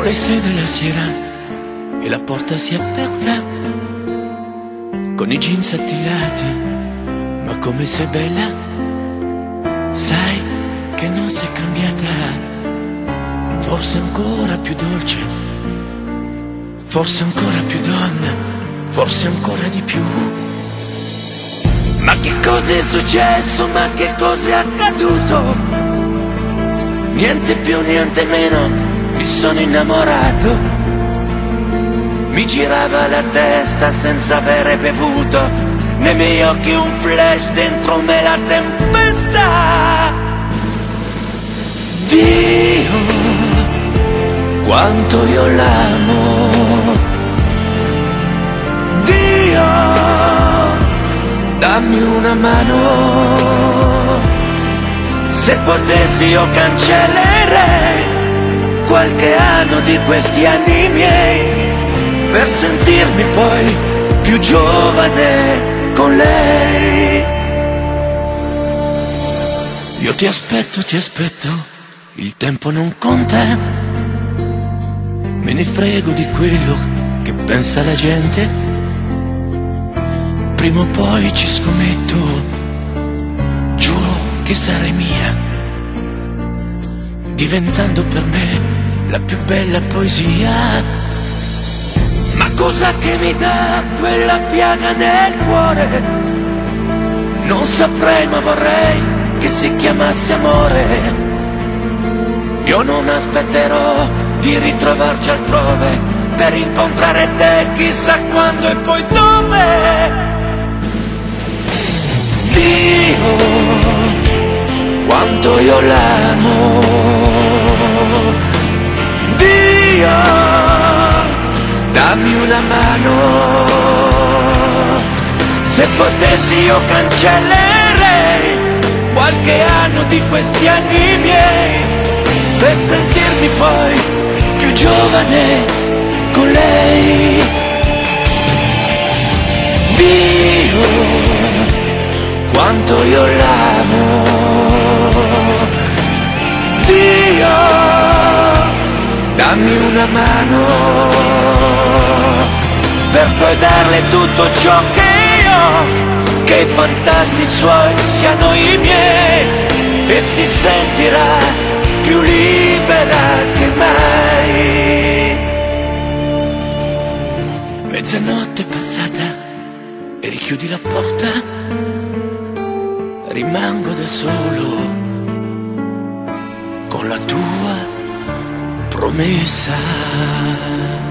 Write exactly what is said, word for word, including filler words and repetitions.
Sono le sei della sera e la porta si è aperta, con i jeans attillati, ma come sei bella. Sai che non sei cambiata, forse ancora più dolce, forse ancora più donna, forse ancora di più. Ma che cosa è successo, ma che cosa è accaduto? Niente più, niente meno, mi sono innamorato. Mi girava la testa senza avere bevuto, nei miei occhi un flash, dentro me la tempesta. Dio, quanto io l'amo. Dio, dammi una mano. Se potessi io cancellerei qualche anno di questi anni miei, per sentirmi poi più giovane con lei. Io ti aspetto, ti aspetto, il tempo non conta, me ne frego di quello che pensa la gente. Prima o poi ci scommetto, giuro che sarai mia, diventando per me la più bella poesia. Ma cosa che mi dà quella piaga nel cuore? Non saprei, ma vorrei che si chiamasse amore. Io non aspetterò di ritrovarci altrove per incontrare te chissà quando e poi dove. Dio, quanto io l'amo. Dio, dammi una mano. Se potessi io cancellerei qualche anno di questi anni miei, per sentirmi poi più giovane con lei. Dio, quanto io l'amo. Dio, dammi una mano, per poi darle tutto ciò che io, che i fantasmi suoi siano i miei, e si sentirà più libera che mai. Mezzanotte passata e richiudi la porta, rimango da solo con la tua promessa.